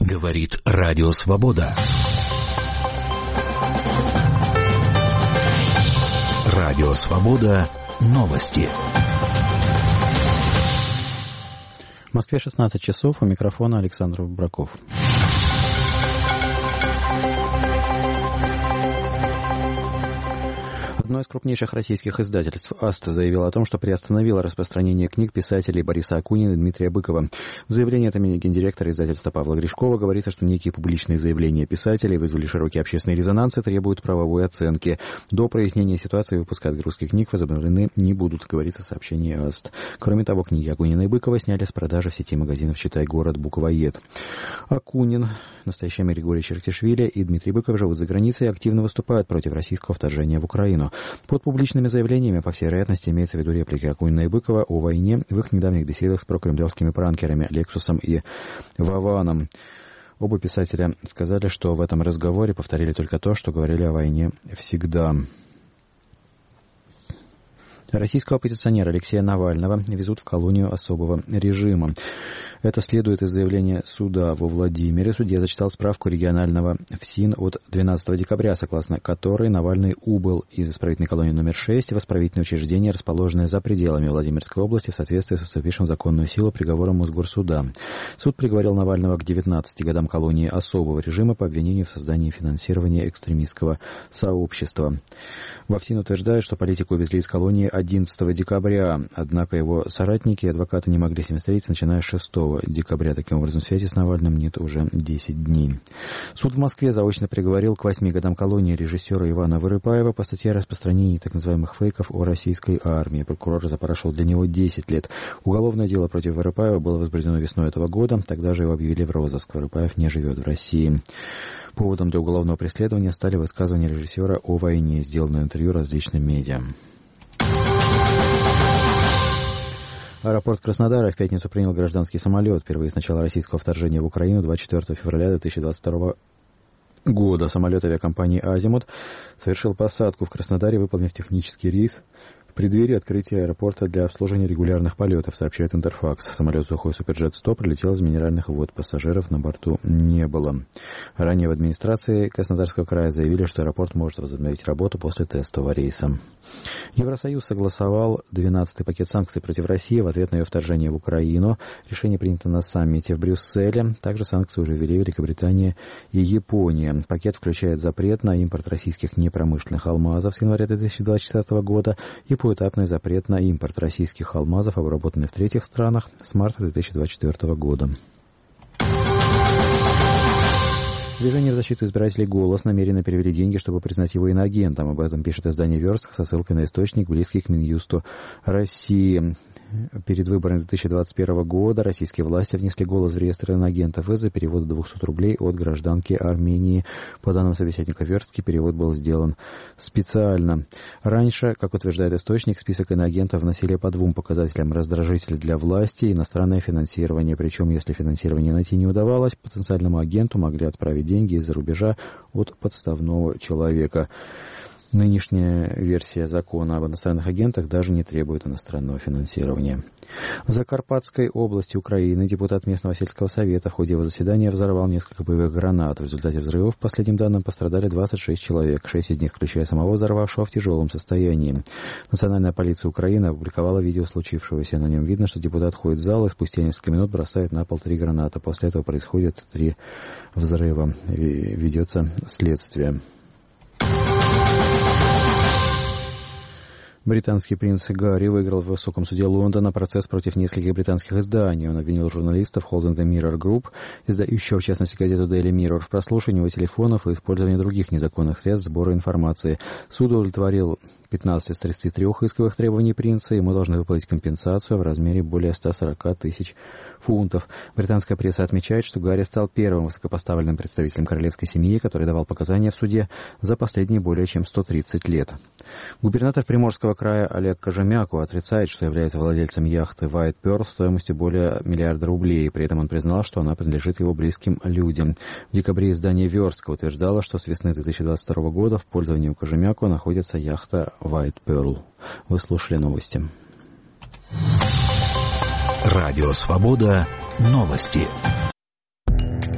Говорит Радио Свобода. Радио Свобода. Новости. В Москве 16 часов. У микрофона Александр Браков. Одно из крупнейших российских издательств «Аста» заявило о том, что приостановило распространение книг писателей Бориса Акунина и Дмитрия Быкова. В заявлении от имени гендиректора издательства Павла Гришкова говорится, что некие публичные заявления писателей вызвали широкий общественный резонанс и требуют правовой оценки. До прояснения ситуации выпуска отгрузки книг возобновлены не будут, говорится в сообщении «Аст». Кроме того, книги Акунина и Быкова сняли с продажи в сети магазинов «Читай город», «Буквоед». Акунин, в настоящее время Григорий Чертишвили и Дмитрий Быков живут за границей и активно выступают против российского вторжения в Украину. Под публичными заявлениями, по всей вероятности, имеется в виду реплики Акунина и Быкова о войне в их недавних беседах с прокремлевскими пранкерами Лексусом и Вованом. Оба писателя сказали, что в этом разговоре повторили только то, что говорили о войне всегда. Российского оппозиционера Алексея Навального везут в колонию особого режима. Это следует из заявления суда во Владимире. Судья зачитал справку регионального ФСИН от 12 декабря, согласно которой Навальный убыл из исправительной колонии номер 6 в исправительное учреждение, расположенное за пределами Владимирской области, в соответствии с вступившим в законную силу приговором Мосгорсуда. Суд приговорил Навального к 19 годам колонии особого режима по обвинению в создании и финансировании экстремистского сообщества. Во ФСИН утверждают, что политику увезли из колонии 11 декабря, однако его соратники и адвокаты не могли с ним встретиться, начиная с 6 декабря. Таким образом, связи с Навальным нет уже 10 дней. Суд в Москве заочно приговорил к 8 годам колонии режиссера Ивана Вырыпаева по статье о распространении так называемых фейков о российской армии. Прокурор запрашивал для него 10 лет. Уголовное дело против Вырыпаева было возбуждено весной этого года. Тогда же его объявили в розыск. Вырыпаев не живет в России. Поводом для уголовного преследования стали высказывания режиссера о войне, сделанное интервью различным медиа. Аэропорт Краснодара в пятницу принял гражданский самолет. Впервые с начала российского вторжения в Украину 24 февраля 2022 года самолет авиакомпании «Азимут» совершил посадку в Краснодаре, выполнив технический рейс в преддверии открытия аэропорта для обслуживания регулярных полетов, сообщает Интерфакс. Самолет «Сухой Суперджет-100» прилетел из Минеральных вод. Пассажиров на борту не было. Ранее в администрации Краснодарского края заявили, что аэропорт может возобновить работу после тестового рейса. Евросоюз согласовал 12-й пакет санкций против России в ответ на ее вторжение в Украину. Решение принято на саммите в Брюсселе. Также санкции уже ввели Великобритания и Япония. Пакет включает запрет на импорт российских непромышленных алмазов с января 2024 года и поэтапный запрет на импорт российских алмазов, обработанных в третьих странах, с марта 2024 года. Движение в защиту избирателей «Голос» намеренно перевели деньги, чтобы признать его иноагентом. Об этом пишет издание «Верстка» со ссылкой на источник, близкий к Минюсту России. Перед выборами 2021 года российские власти внесли «Голос» в реестр иноагентов из-за перевода 200 рублей от гражданки Армении. По данным собеседника «Верстки», перевод был сделан специально. Раньше, как утверждает источник, в список иноагентов вносили по двум показателям: раздражители для власти и иностранное финансирование. Причем, если финансирование найти не удавалось, потенциальному агенту могли отправить деньги из-за рубежа от подставного человека. Нынешняя версия закона об иностранных агентах даже не требует иностранного финансирования. В Закарпатской области Украины депутат местного сельского совета в ходе его заседания взорвал несколько боевых гранат. В результате взрывов, по последним данным, пострадали 26 человек. 6 из них, включая самого взорвавшего, в тяжелом состоянии. Национальная полиция Украины опубликовала видео случившегося. На нем видно, что депутат ходит в зал и спустя несколько минут бросает на пол 3 граната. После этого происходит 3 взрыва. Ведется следствие. Британский принц Гарри выиграл в высоком суде Лондона процесс против нескольких британских изданий. Он обвинил журналистов Holding the Mirror Group, издающего в частности газету Daily Mirror, в прослушивании его телефонов и использовании других незаконных средств сбора информации. Суд удовлетворил 15 из 33 исковых требований принца. Ему должны выплатить компенсацию в размере более 140 тысяч фунтов. Британская пресса отмечает, что Гарри стал первым высокопоставленным представителем королевской семьи, который давал показания в суде за последние более чем 130 лет. Губернатор Приморского края Олег Кожемяку отрицает, что является владельцем яхты White Pearl стоимостью более 1 миллиарда рублей. При этом он признал, что она принадлежит его близким людям. В декабре издание «Верстка» утверждало, что с весны 2022 года в пользовании у Кожемяку находится яхта White Pearl. Вы слушали новости. Радио Свобода. Новости.